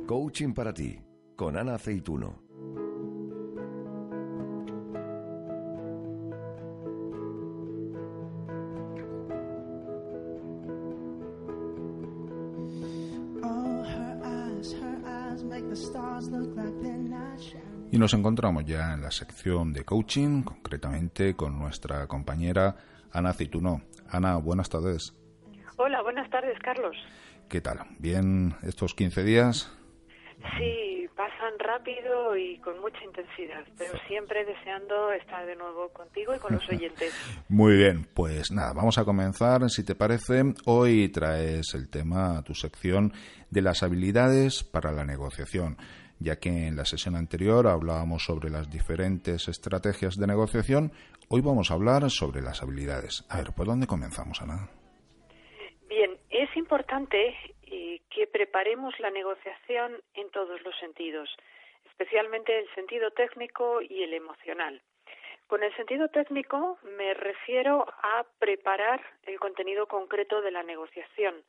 Coaching para ti, con Ana Aceituno. Y nos encontramos ya en la sección de coaching, concretamente con nuestra compañera Ana Aceituno. Ana, buenas tardes. Hola, buenas tardes, Carlos. ¿Qué tal? ¿Bien estos 15 días? Sí, pasan rápido y con mucha intensidad, pero siempre deseando estar de nuevo contigo y con los oyentes. Muy bien, pues nada, vamos a comenzar, si te parece. Hoy traes el tema, tu sección de las habilidades para la negociación, ya que en la sesión anterior hablábamos sobre las diferentes estrategias de negociación. Hoy vamos a hablar sobre las habilidades. A ver, ¿por dónde comenzamos, Ana? Bien, es importante que preparemos la negociación en todos los sentidos, especialmente el sentido técnico y el emocional. Con el sentido técnico me refiero a preparar el contenido concreto de la negociación,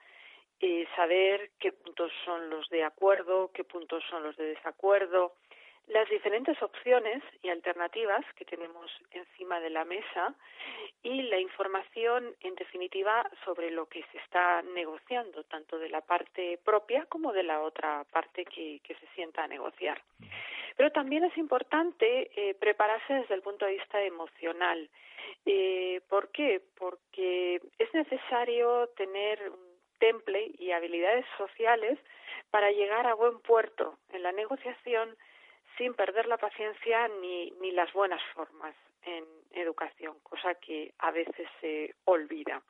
saber qué puntos son los de acuerdo, qué puntos son los de desacuerdo, las diferentes opciones y alternativas que tenemos encima de la mesa y la información, en definitiva, sobre lo que se está negociando, tanto de la parte propia como de la otra parte que se sienta a negociar. Pero también es importante prepararse desde el punto de vista emocional. ¿Por qué? Porque es necesario tener un temple y habilidades sociales para llegar a buen puerto en la negociación sin perder la paciencia ni las buenas formas en educación, cosa que a veces se olvida.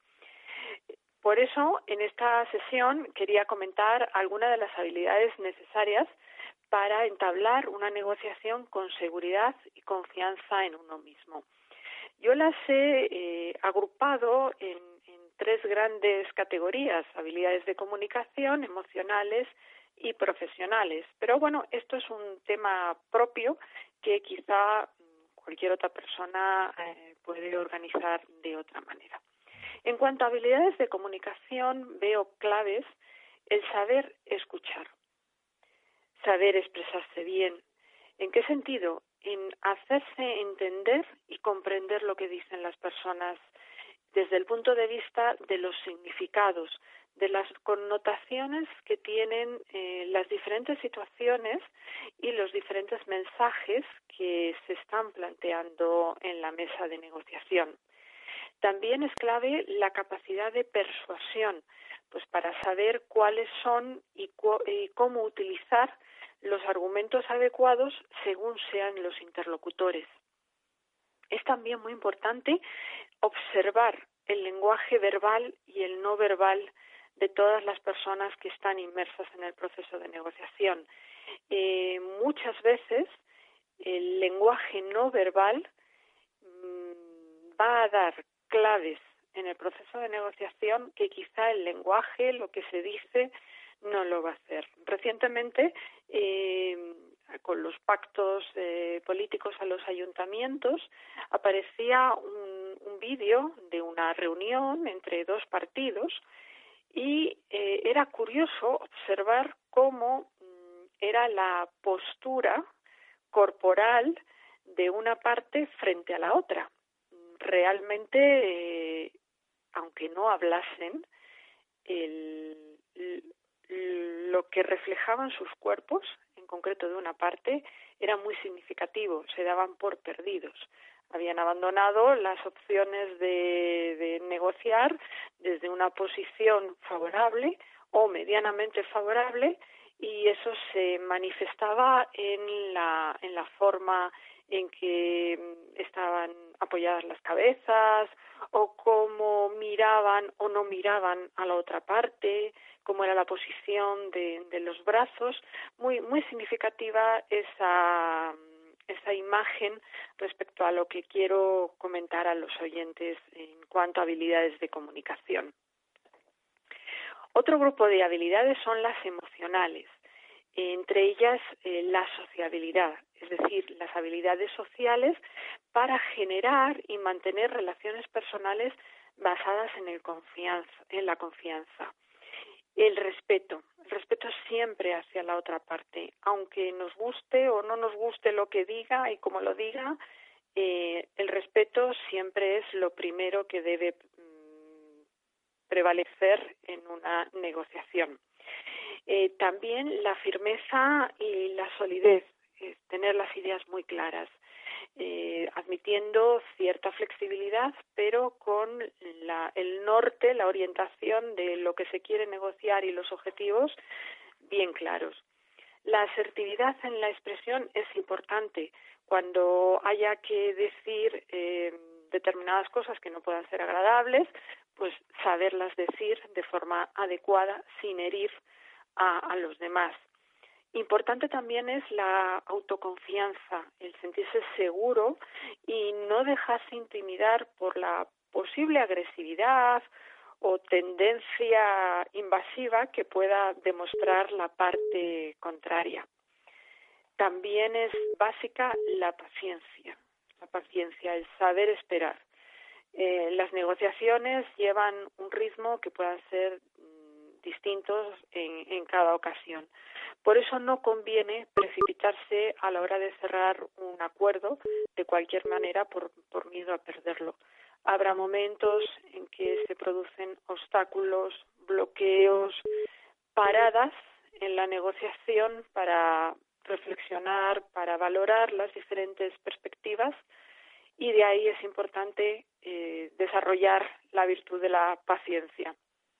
Por eso, en esta sesión quería comentar algunas de las habilidades necesarias para entablar una negociación con seguridad y confianza en uno mismo. Yo las he agrupado en tres grandes categorías: habilidades de comunicación, emocionales y profesionales. Pero bueno, esto es un tema propio que quizá cualquier otra persona puede organizar de otra manera. En cuanto a habilidades de comunicación, veo claves el saber escuchar, saber expresarse bien. ¿En qué sentido? En hacerse entender y comprender lo que dicen las personas desde el punto de vista de los significados, de las connotaciones que tienen las diferentes situaciones y los diferentes mensajes que se están planteando en la mesa de negociación. También es clave la capacidad de persuasión, pues para saber cuáles son y cómo utilizar los argumentos adecuados según sean los interlocutores. Es también muy importante observar el lenguaje verbal y el no verbal de todas las personas que están inmersas en el proceso de negociación. Muchas veces el lenguaje no verbal va a dar claves en el proceso de negociación que quizá el lenguaje, lo que se dice, no lo va a hacer. Recientemente, con los pactos políticos a los ayuntamientos, aparecía un vídeo de una reunión entre dos partidos y era curioso observar cómo era la postura corporal de una parte frente a la otra. Realmente, aunque no hablasen, lo que reflejaban sus cuerpos, en concreto de una parte, era muy significativo. Se daban por perdidos. Habían abandonado las opciones de negociar desde una posición favorable o medianamente favorable, y eso se manifestaba en la forma en que estaban apoyadas las cabezas, o cómo miraban o no miraban a la otra parte, cómo era la posición de los brazos. Muy significativa esa imagen respecto a lo que quiero comentar a los oyentes en cuanto a habilidades de comunicación. Otro grupo de habilidades son las emocionales, entre ellas la sociabilidad, es decir, las habilidades sociales para generar y mantener relaciones personales basadas en la confianza. El respeto siempre hacia la otra parte, aunque nos guste o no nos guste lo que diga y como lo diga, el respeto siempre es lo primero que debe prevalecer en una negociación. También la firmeza y la solidez, tener las ideas muy claras, admitiendo cierta flexibilidad, pero con el norte, la orientación de lo que se quiere negociar y los objetivos bien claros. La asertividad en la expresión es importante. Cuando haya que decir determinadas cosas que no puedan ser agradables, pues saberlas decir de forma adecuada sin herir a los demás. Importante también es la autoconfianza, el sentirse seguro y no dejarse intimidar por la posible agresividad o tendencia invasiva que pueda demostrar la parte contraria. También es básica la paciencia, el saber esperar. Las negociaciones llevan un ritmo que pueda ser distintos en cada ocasión. Por eso no conviene precipitarse a la hora de cerrar un acuerdo de cualquier manera por miedo a perderlo. Habrá momentos en que se producen obstáculos, bloqueos, paradas en la negociación para reflexionar, para valorar las diferentes perspectivas, y de ahí es importante desarrollar la virtud de la paciencia.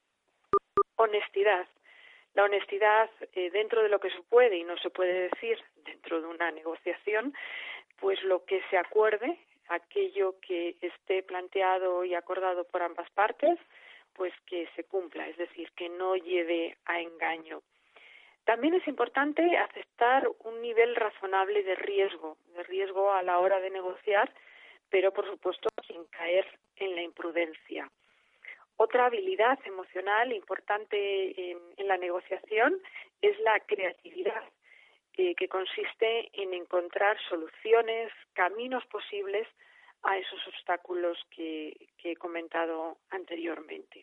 Honestidad. La honestidad dentro de lo que se puede y no se puede decir dentro de una negociación, pues lo que se acuerde, aquello que esté planteado y acordado por ambas partes, pues que se cumpla, es decir, que no lleve a engaño. También es importante aceptar un nivel razonable de riesgo a la hora de negociar, pero por supuesto sin caer en la imprudencia. Otra habilidad emocional importante en la negociación es la creatividad, que consiste en encontrar soluciones, caminos posibles a esos obstáculos que he comentado anteriormente.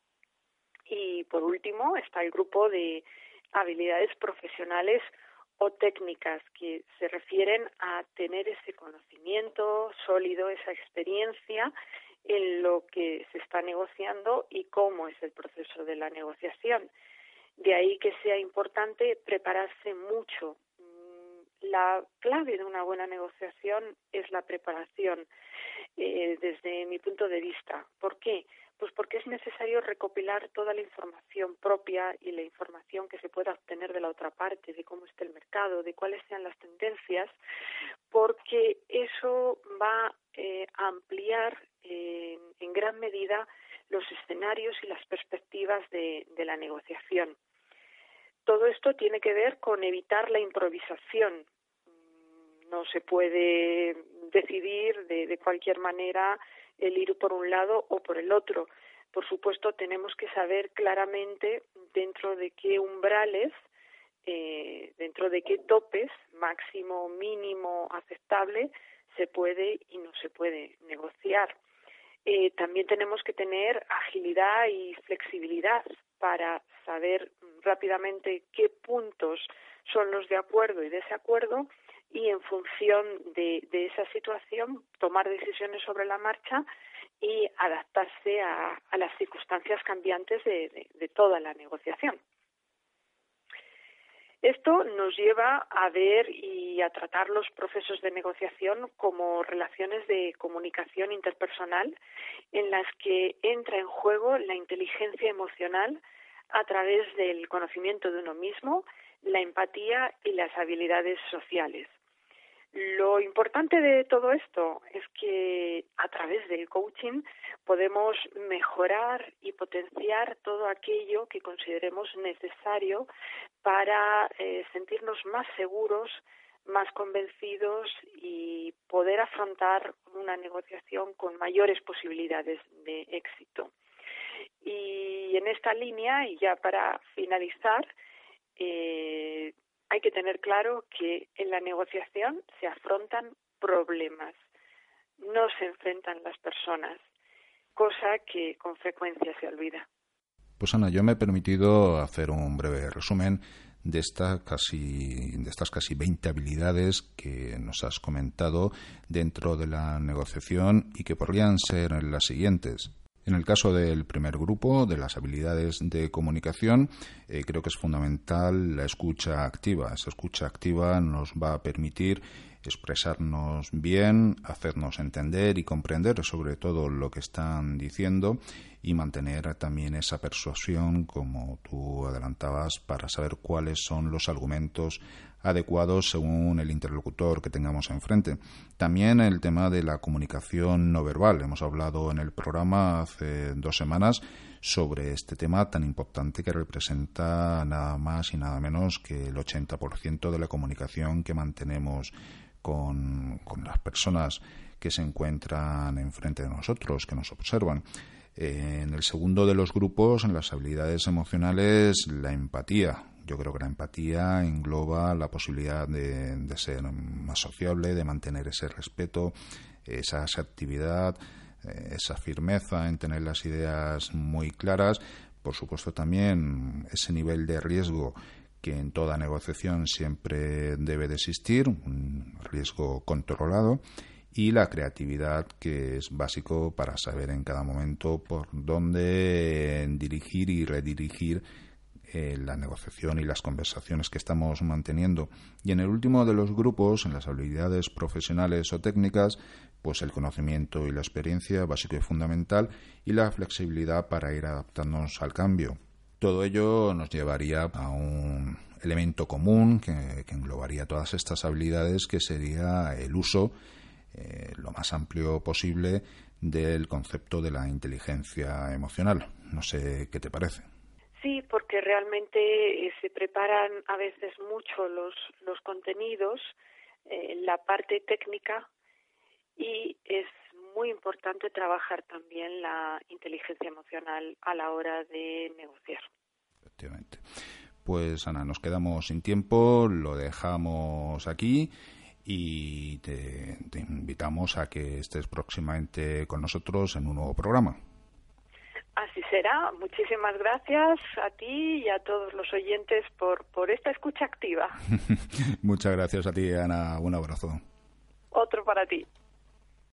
Y por último está el grupo de habilidades profesionales o técnicas que se refieren a tener ese conocimiento sólido, esa experiencia en lo que se está negociando y cómo es el proceso de la negociación. De ahí que sea importante prepararse mucho. La clave de una buena negociación es la preparación, desde mi punto de vista. ¿Por qué? Pues porque es necesario recopilar toda la información propia y la información que se pueda obtener de la otra parte, de cómo está el mercado, de cuáles sean las tendencias, porque eso va a ampliar en gran medida los escenarios y las perspectivas de la negociación. Todo esto tiene que ver con evitar la improvisación. No se puede decidir de cualquier manera el ir por un lado o por el otro. Por supuesto, tenemos que saber claramente dentro de qué umbrales, dentro de qué topes, máximo, mínimo, aceptable, se puede y no se puede negociar. También tenemos que tener agilidad y flexibilidad para saber rápidamente qué puntos son los de acuerdo y desacuerdo, y en función de esa situación tomar decisiones sobre la marcha y adaptarse a las circunstancias cambiantes de toda la negociación. Esto nos lleva a ver y a tratar los procesos de negociación como relaciones de comunicación interpersonal en las que entra en juego la inteligencia emocional a través del conocimiento de uno mismo, la empatía y las habilidades sociales. Lo importante de todo esto es que a través del coaching podemos mejorar y potenciar todo aquello que consideremos necesario para sentirnos más seguros, más convencidos y poder afrontar una negociación con mayores posibilidades de éxito. Y en esta línea, y ya para finalizar, hay que tener claro que en la negociación se afrontan problemas, no se enfrentan las personas, cosa que con frecuencia se olvida. Pues Ana, yo me he permitido hacer un breve resumen de estas casi 20 habilidades que nos has comentado dentro de la negociación y que podrían ser las siguientes. En el caso del primer grupo, de las habilidades de comunicación, creo que es fundamental la escucha activa. Esa escucha activa nos va a permitir expresarnos bien, hacernos entender y comprender sobre todo lo que están diciendo y mantener también esa persuasión, como tú adelantabas, para saber cuáles son los argumentos adecuados según el interlocutor que tengamos enfrente. También el tema de la comunicación no verbal. Hemos hablado en el programa hace 2 semanas sobre este tema tan importante que representa nada más y nada menos que el 80% de la comunicación que mantenemos con las personas que se encuentran enfrente de nosotros, que nos observan. En el segundo de los grupos, en las habilidades emocionales, la empatía. Yo creo que la empatía engloba la posibilidad de ser más sociable, de mantener ese respeto, esa asertividad, esa firmeza en tener las ideas muy claras. Por supuesto, también ese nivel de riesgo que en toda negociación siempre debe de existir, un riesgo controlado, y la creatividad, que es básico para saber en cada momento por dónde dirigir y redirigir la negociación y las conversaciones que estamos manteniendo. Y en el último de los grupos, en las habilidades profesionales o técnicas, pues el conocimiento y la experiencia, básico y fundamental, y la flexibilidad para ir adaptándonos al cambio. Todo ello nos llevaría a un elemento común que englobaría todas estas habilidades, que sería el uso lo más amplio posible del concepto de la inteligencia emocional. No sé qué te parece. Sí, porque realmente se preparan a veces mucho los contenidos, la parte técnica, y es muy importante trabajar también la inteligencia emocional a la hora de negociar. Efectivamente. Pues Ana, nos quedamos sin tiempo, lo dejamos aquí y te invitamos a que estés próximamente con nosotros en un nuevo programa. Así será. Muchísimas gracias a ti y a todos los oyentes por esta escucha activa. Muchas gracias a ti, Ana. Un abrazo. Otro para ti.